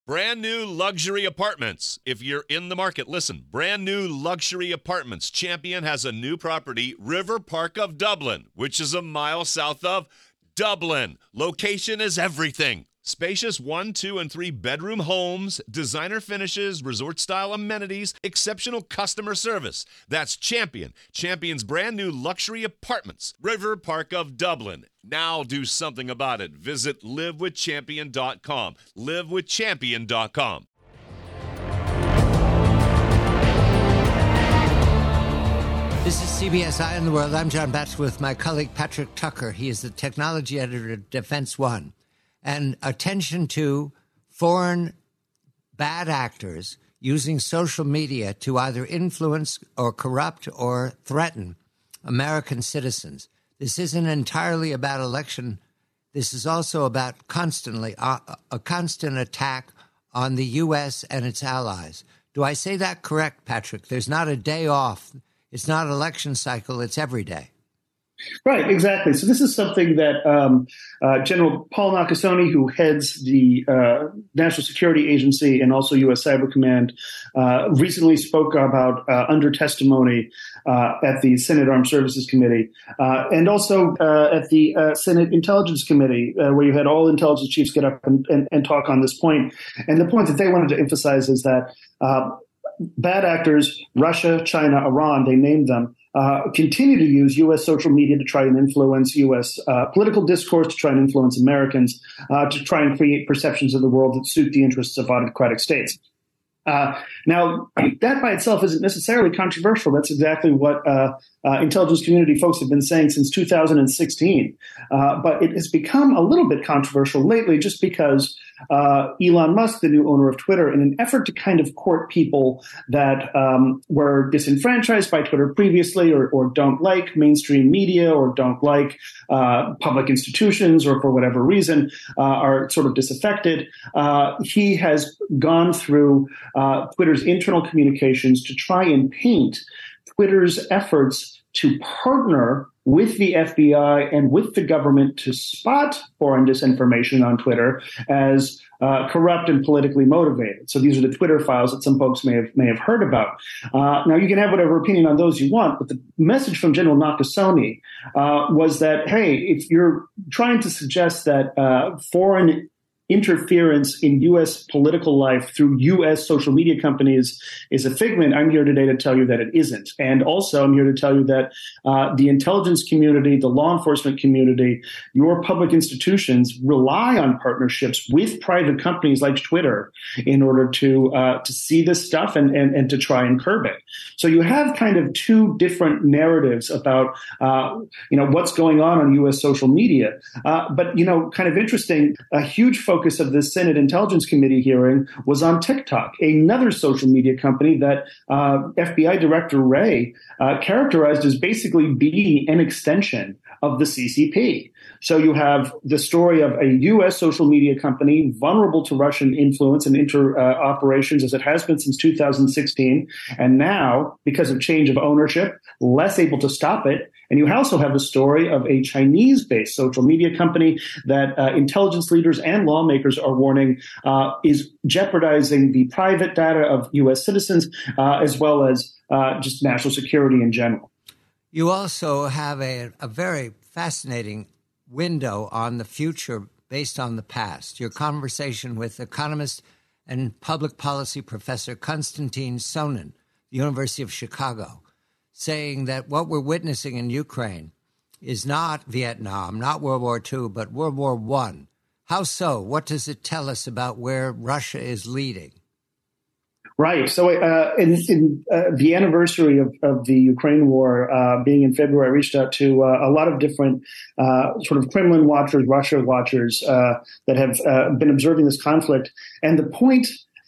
Brand new luxury apartments. If you're in the market, listen. Brand new luxury apartments. Champion has a new property, River Park of Dublin, which is a mile south of Dublin. Location is everything. Spacious 1, 2, and 3 bedroom homes, designer finishes, resort-style amenities, exceptional customer service. That's Champion. Champion's brand new luxury apartments. River Park of Dublin. Now do something about it. Visit livewithchampion.com. livewithchampion.com. This is CBS Eye on the World. I'm John Batchelor with my colleague Patrick Tucker. He is the technology editor at Defense One. And attention to foreign bad actors using social media to either influence or corrupt or threaten American citizens. This isn't entirely about election. This is also about a constant attack on the U.S. and its allies. Do I say that correct, Patrick? There's not a day off. It's not an election cycle. It's every day. Right, exactly. So this is something that General Paul Nakasone, who heads the National Security Agency and also U.S. Cyber Command, recently spoke about under testimony at the Senate Armed Services Committee and also at the Senate Intelligence Committee, where you had all intelligence chiefs get up and talk on this point. And the point that they wanted to emphasize is that bad actors, Russia, China, Iran, they named them, continue to use U.S. social media to try and influence U.S. Political discourse, to try and influence Americans, to try and create perceptions of the world that suit the interests of autocratic states. Now, that by itself isn't necessarily controversial. That's exactly what intelligence community folks have been saying since 2016. But it has become a little bit controversial lately just because Elon Musk, the new owner of Twitter, in an effort to kind of court people that were disenfranchised by Twitter previously or don't like mainstream media or don't like public institutions or for whatever reason are sort of disaffected, he has gone through Twitter's internal communications to try and paint Twitter's efforts to partner with the FBI and with the government to spot foreign disinformation on Twitter as corrupt and politically motivated. So these are the Twitter files that some folks may have heard about. Now, you can have whatever opinion on those you want, but the message from General Nakasone was that, hey, if you're trying to suggest that foreign interference in U.S. political life through U.S. social media companies is a figment, I'm here today to tell you that it isn't. And also, I'm here to tell you that the intelligence community, the law enforcement community, your public institutions rely on partnerships with private companies like Twitter in order to see this stuff and to try and curb it. So you have kind of two different narratives about what's going on U.S. social media. But kind of interesting, a huge focus of the Senate Intelligence Committee hearing was on TikTok, another social media company that FBI Director Wray characterized as basically being an extension of the CCP. So you have the story of a U.S. social media company vulnerable to Russian influence and operations as it has been since 2016. And now, because of change of ownership, less able to stop it. And you also have the story of a Chinese-based social media company that intelligence leaders and lawmakers are warning is jeopardizing the private data of U.S. citizens as well as just national security in general. You also have a very fascinating window on the future based on the past. Your conversation with economist and public policy professor Konstantin Sonin, the University of Chicago, saying that what we're witnessing in Ukraine is not Vietnam, not World War II, but World War I. How so? What does it tell us about where Russia is leading? Right. So in the anniversary of the Ukraine war being in February, I reached out to a lot of different sort of Kremlin watchers, Russia watchers that have been observing this conflict. And the point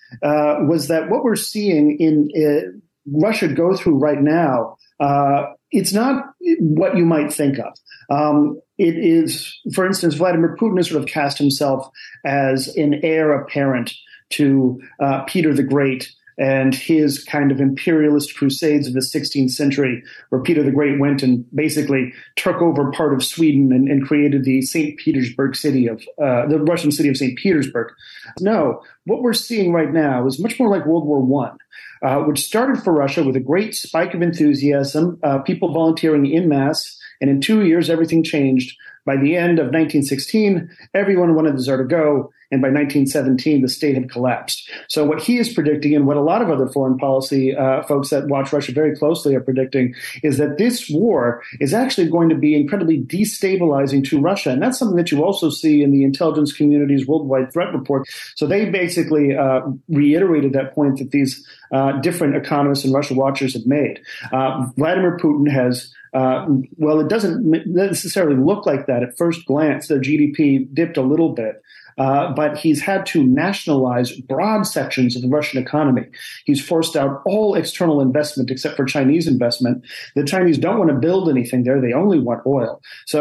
was that what we're seeing in Russia go through right now, it's not what you might think of. It is, for instance, Vladimir Putin has sort of cast himself as an heir apparent to Peter the Great and his kind of imperialist crusades of the 16th century, where Peter the Great went and basically took over part of Sweden and created the St. Petersburg city of the Russian city of St. Petersburg. No, what we're seeing right now is much more like World War I, which started for Russia with a great spike of enthusiasm, people volunteering en masse, and in 2 years, everything changed. By the end of 1916, everyone wanted the Tsar to go, and by 1917, the state had collapsed. So what he is predicting, and what a lot of other foreign policy folks that watch Russia very closely are predicting, is that this war is actually going to be incredibly destabilizing to Russia. And that's something that you also see in the intelligence community's worldwide threat report. So they basically reiterated that point that these different economists and Russia watchers have made. Vladimir Putin has well, it doesn't necessarily look like that at first glance. Their GDP dipped a little bit. But he's had to nationalize broad sections of the Russian economy. He's forced out all external investment except for Chinese investment. The Chinese don't want to build anything there. They only want oil.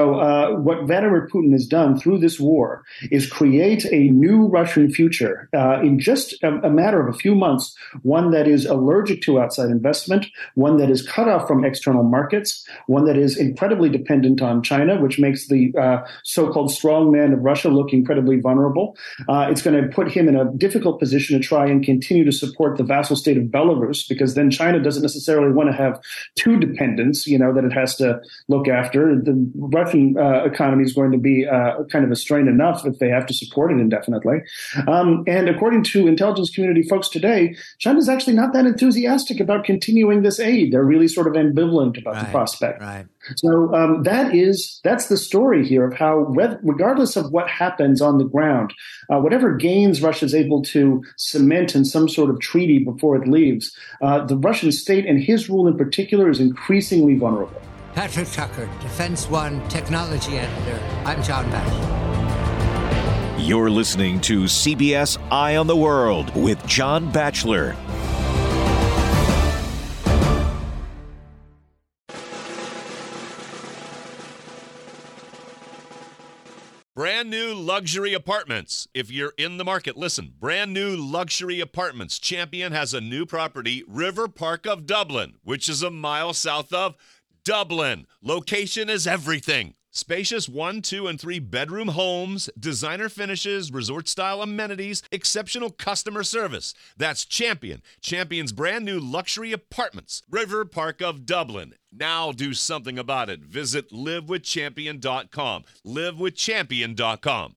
So what Vladimir Putin has done through this war is create a new Russian future in just a matter of a few months, one that is allergic to outside investment, one that is cut off from external markets, one that is incredibly dependent on China, which makes the so-called strongman of Russia look incredibly vulnerable. It's going to put him in a difficult position to try and continue to support the vassal state of Belarus, because then China doesn't necessarily want to have two dependents, that it has to look after. The Russian economy is going to be kind of a strain enough if they have to support it indefinitely. And according to intelligence community folks today, China's actually not that enthusiastic about continuing this aid. They're really sort of ambivalent about the prospect. Right. So that's the story here of how, regardless of what happens on the ground, whatever gains Russia is able to cement in some sort of treaty before it leaves, the Russian state and his rule in particular is increasingly vulnerable. Patrick Tucker, Defense One technology editor. I'm John Batchelor. You're listening to CBS Eye on the World with John Batchelor. Brand new luxury apartments. If you're in the market, listen. Brand new luxury apartments. Champion has a new property, River Park of Dublin, which is a mile south of Dublin. Location is everything. Spacious 1, 2, and 3 bedroom homes, designer finishes, resort-style amenities, exceptional customer service. That's Champion. Champion's brand new luxury apartments, River Park of Dublin. Now do something about it. Visit livewithchampion.com. Livewithchampion.com.